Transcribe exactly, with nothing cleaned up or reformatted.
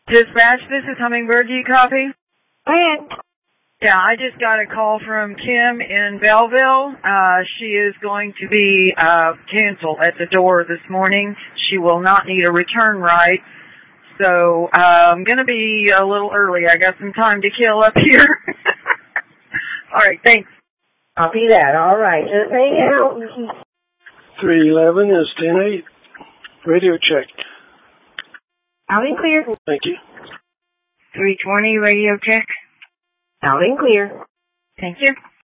Dispatch, this is Hummingbird. Do you copy? Go ahead. Yeah, I just got a call from Kim in Belleville. Uh, she is going to be uh, canceled at the door this morning. She will not need a return ride. So uh, I'm going to be a little early. I got some time to kill up here. All right, thanks. Copy that. All right. Anything else? three eleven is ten eight. Radio check. Out and clear. Thank you. three twenty radio check. Out and clear. Thank you.